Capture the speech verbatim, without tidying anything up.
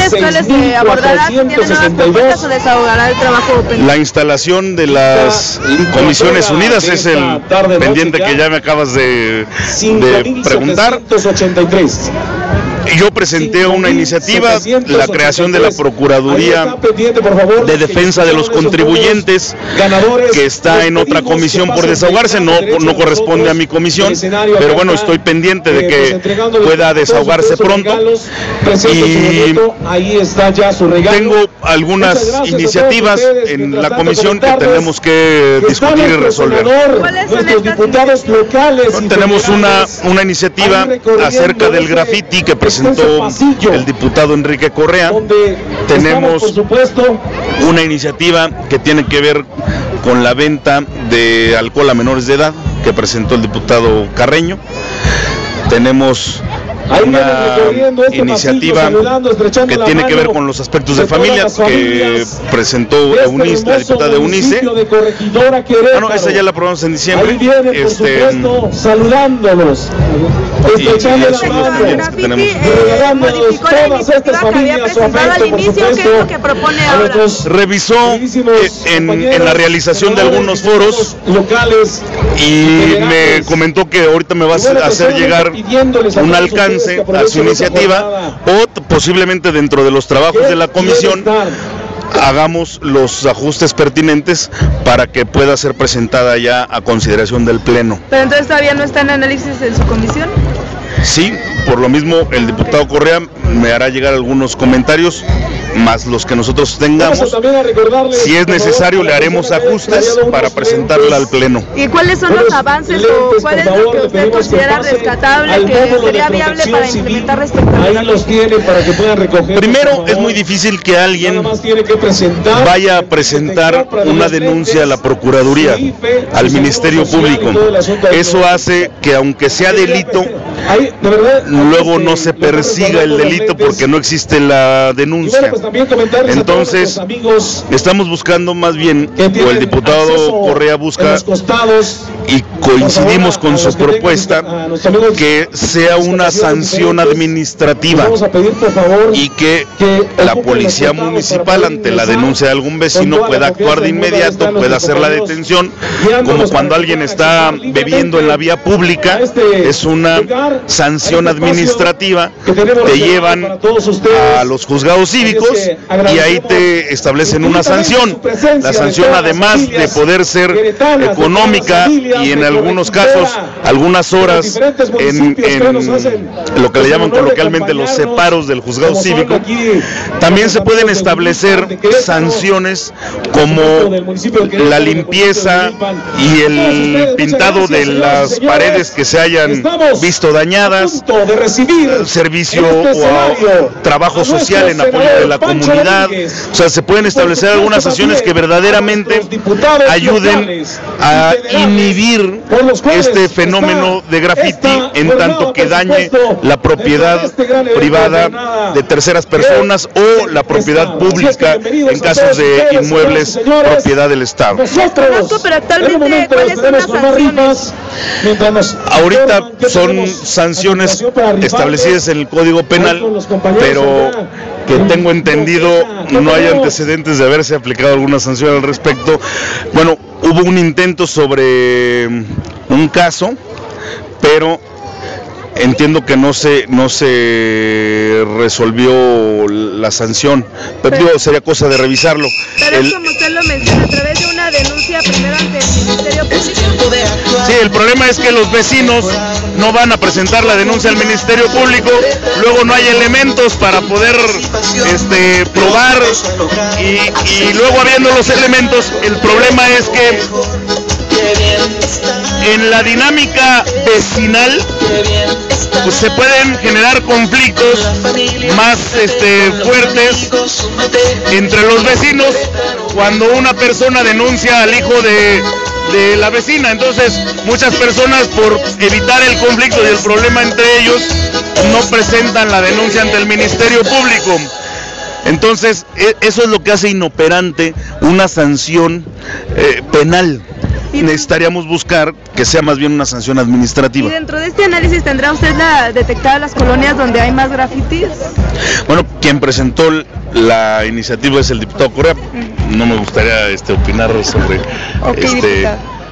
¿Cuáles, cuáles se abordarán? ¿Tienen nuevas propuestas o desahogará el trabajo pendiente? La instalación de las Comisiones Unidas es el pendiente que ya me acabas de, de preguntar. Yo presenté una iniciativa, la creación de la Procuraduría de Defensa de los Contribuyentes, que está en otra comisión por desahogarse, no, no corresponde a mi comisión, pero bueno, estoy pendiente de que pueda desahogarse pronto. Y tengo algunas iniciativas en la comisión que tenemos que discutir y resolver. ¿Cuáles son estas iniciativas? Tenemos una, una iniciativa acerca del graffiti que presentó el diputado Enrique Correa. Tenemos una iniciativa que tiene que ver con la venta de alcohol a menores de edad que presentó el diputado Carreño. Tenemos una iniciativa que tiene que ver con los aspectos de familia que presentó Eunice, la diputada Eunice. Bueno, esa ya la aprobamos en diciembre. Este, saludándolos. Y, y así los proyectos que tenemos. Modificó la iniciativa que había presentado al inicio. ¿Qué es lo que propone ahora? Revisó eh, en, en la realización de algunos foros y me comentó que ahorita me va a hacer llegar un alcance a su iniciativa, o posiblemente dentro de los trabajos de la comisión hagamos los ajustes pertinentes para que pueda ser presentada ya a consideración del Pleno. Pero entonces todavía no está en análisis en su comisión. Sí, por lo mismo el diputado Correa me hará llegar algunos comentarios, más los que nosotros tengamos. Si es necesario, le haremos ajustes para presentarla al Pleno. ¿Y cuáles son los avances o cuál es lo que usted considera rescatable, que sería viable para implementar respecto a la... Primero, es muy difícil que alguien vaya a presentar una denuncia a la Procuraduría, al Ministerio Público. Eso hace que, aunque sea delito, luego no se persiga el delito porque no existe la denuncia. Entonces, estamos buscando más bien, o el diputado Correa busca, y coincidimos con su propuesta, que sea una sanción administrativa y que la policía municipal, ante la denuncia de algún vecino, pueda actuar de inmediato, pueda hacer la detención, como cuando alguien está bebiendo en la vía pública. Es una sanción administrativa, te llevan a los juzgados cívicos y ahí te establecen una sanción. La sanción, además de poder ser económica y en algunos casos algunas horas en, en lo que le llaman coloquialmente los separos del juzgado cívico, también se pueden establecer sanciones como la limpieza y el pintado de las paredes que se hayan visto dañadas, servicio o trabajo social en apoyo de la comunidad. O sea, se pueden establecer algunas acciones que verdaderamente ayuden a inhibir este fenómeno de graffiti, en tanto que dañe la propiedad privada de terceras personas o la propiedad pública en casos de inmuebles propiedad del Estado. Pero actualmente, ¿cuáles son las sanciones? Ahorita son sanciones establecidas en el Código Penal, pero que tengo entendido no hay antecedentes de haberse aplicado alguna sanción al respecto. Bueno, hubo un intento sobre un caso, pero entiendo que no se no se resolvió la sanción, pero digo, sería cosa de revisarlo. Pero el, como usted lo menciona, a través de una denuncia primero ante el Ministerio Público. Sí, el problema es que los vecinos no van a presentar la denuncia al Ministerio Público, luego no hay elementos para poder este, probar, y, y luego habiendo los elementos, el problema es que en la dinámica vecinal pues se pueden generar conflictos más este, fuertes entre los vecinos cuando una persona denuncia al hijo de, de la vecina. Entonces muchas personas, por evitar el conflicto y el problema entre ellos, no presentan la denuncia ante el Ministerio Público. Entonces eso es lo que hace inoperante una sanción eh, penal. necesitaríamos buscar que sea más bien una sanción administrativa. ¿Y dentro de este análisis tendrá usted la detectada las colonias donde hay más grafitis? Bueno, quien presentó la iniciativa es el diputado Correa. Uh-huh. No me gustaría este, opinar sobre okay, este. Diputado.